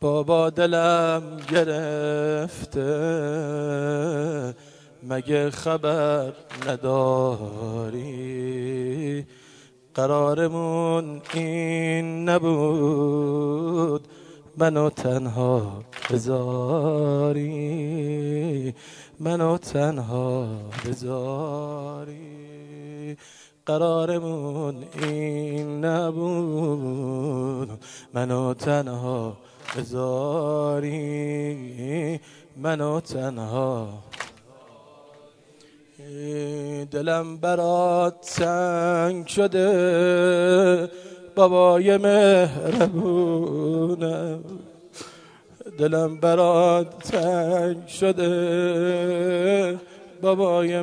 بابا دلم گرفته مگه خبر نداری؟ قرارمون این نبود منو تنها بذاری، منو تنها بذاری. قرارمون این نبود منو تنها بذاری، منو تنها. دلم برات تنگ شده بابای مهربونم، دلم برات تنگ شده بابای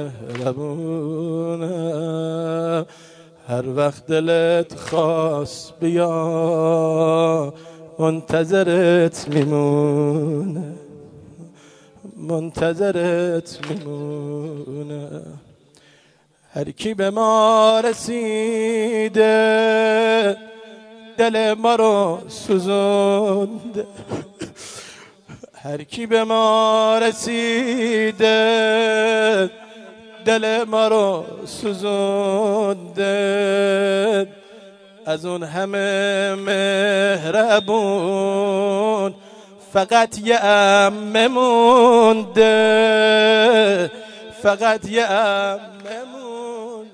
مهربونم. هر وقت دلت خواست بیا منتظرت میمونه، منتظرت میمونه. هر کی به ما رسیده دل ما رو سوزونده، هر کی به ما رسیده دل ما رو سوزونده. از اون همه مهربون فقط یه عمه مونده، فقط یه عمه مونده.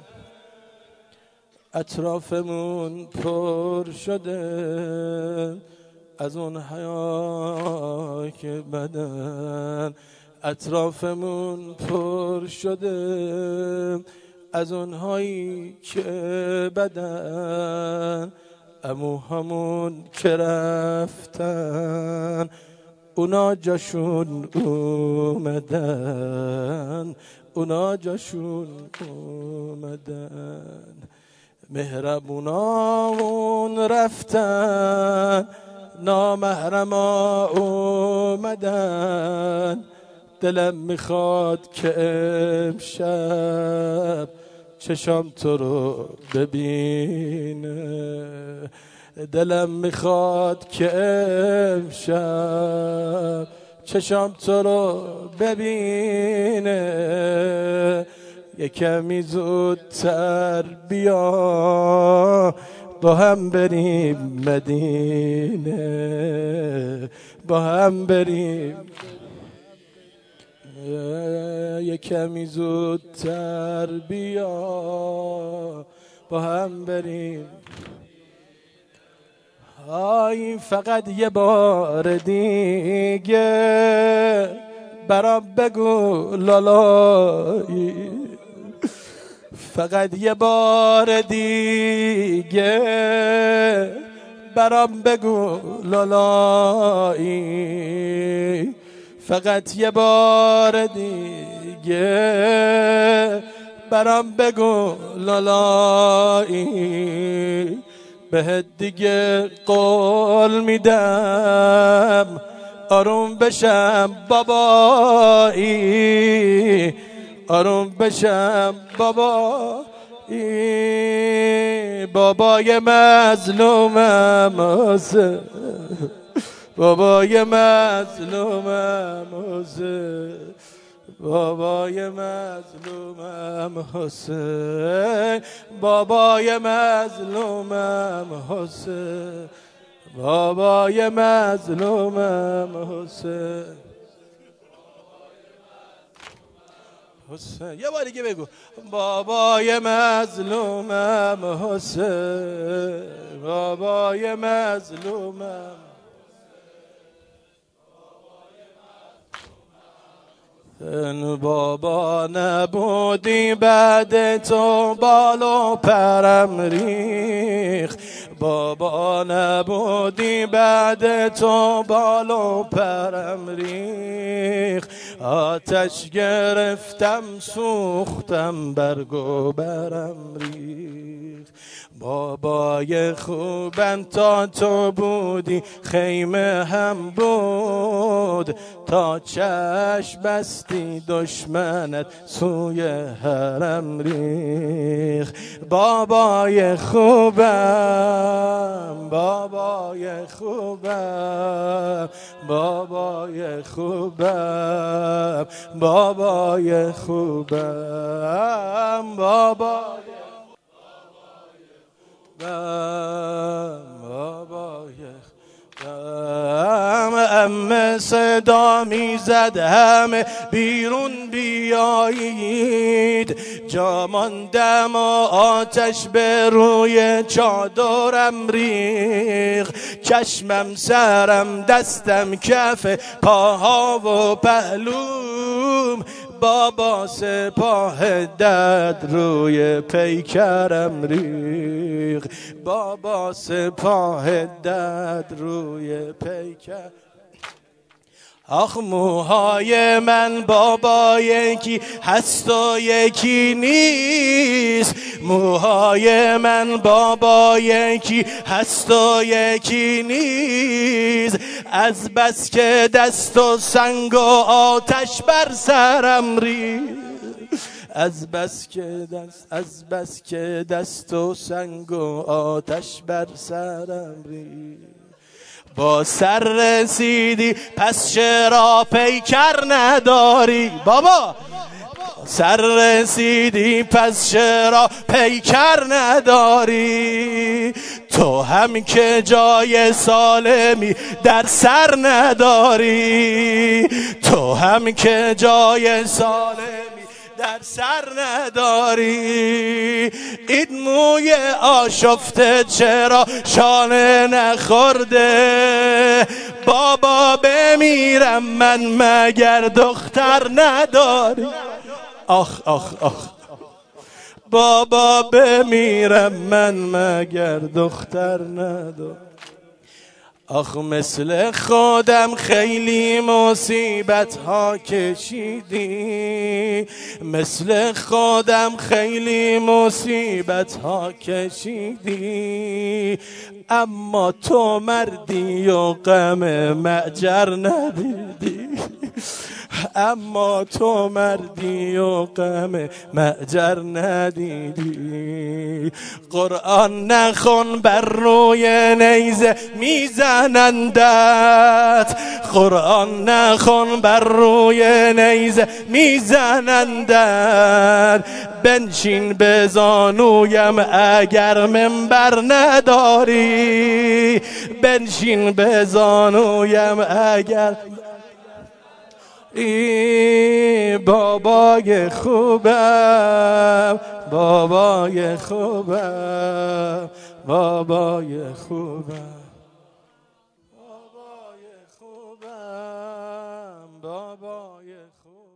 اطرافمون پر شده از اون حیا که بدن، اطرافمون پر شده از اونهایی که بدن. عموهامون که رفتن اونا جاشون اومدن، اونا جاشون اومدن. مهربونامون رفتن نامحرما اومدن. دلم میخواد که امشب چشام تو رو ببینه، دلم میخواد که امشب چشام تو رو ببینه. یه کمی زودتر بیا با هم بریم مدینه، با هم بریم. یه کمی زودتر بیا با هم بریم. آی فقط یه بار دیگه برام بگو لالایی، فقط یه بار دیگه برام بگو لالایی، فقط یه بار دیگه برام بگو لالایی. بهت دیگه قول میدم آروم بشم بابایی، آروم بشم بابایی. بابای مظلومم حسین، بابای مظلومم حسین، بابای مظلومم حسین، بابای مظلومم حسین، بابای مظلومم حسین. حسین یه بار دیگه بگو. بابای مظلومم حسین، بابای مظلومم. بابا نبودی بعد تو بال و پرم ریخ، بابا نبودی بعد تو بال و پرم ریخ. آتش گرفتم سوختم برگ و برم ریخ. بابای خوبم تا تو بودی خیمه هم بود، تا چشم بستی دشمنت سوی حرم ریخ. بابای خوبم، بابای خوبم، بابای خوبم، بابای خوبم، بابای بابای عمه صدا میزد همه بیرون بیایید، جا ماندم و آتش به روی چادرم ریخ. چشمم سرم دستم کف پاها و پهلوم، بابا سپاه دد روی پیکرم ریخ. بابا سپاه دد روی پیکر. آخ موهای من بابا یکی هست و یکی نیست، موهای من بابا یکی هست و یکی نیست. از بس که دست و سنگ و آتش بر سرم ریخت، از بس که دست و سنگ و آتش بر سرم ریخت. با سر رسیدی پس چرا پیکر نداری؟ بابا سر رسیدی پس چرا پیکر نداری؟ تو هم که جای سالمی در سر نداری، تو هم که جای سالمی در سر نداری. این موی آشفته چرا شانه نخورده؟ بابا بمیرم من مگر دختر نداری؟ آخ آخ آخ بابا بمیرم من مگر دختر نداری؟ آخ مثل خودم خیلی مصیبت ها کشیدی، مثل خودم خیلی مصیبت ها کشیدی، اما تو مردی و غم معجر ندیدی. اما تو مردی و غم معجر ندیدی. قرآن نخون بر روی نیزه میزنندت، قرآن نخون بر روی نیزه میزنندت. بنشین به زانویم اگر منبر نداری، بنشین به زانویم اگر. بابای خوبم، بابای خوبم، بابای خوبم، بابای خوبم، بابای خوبم.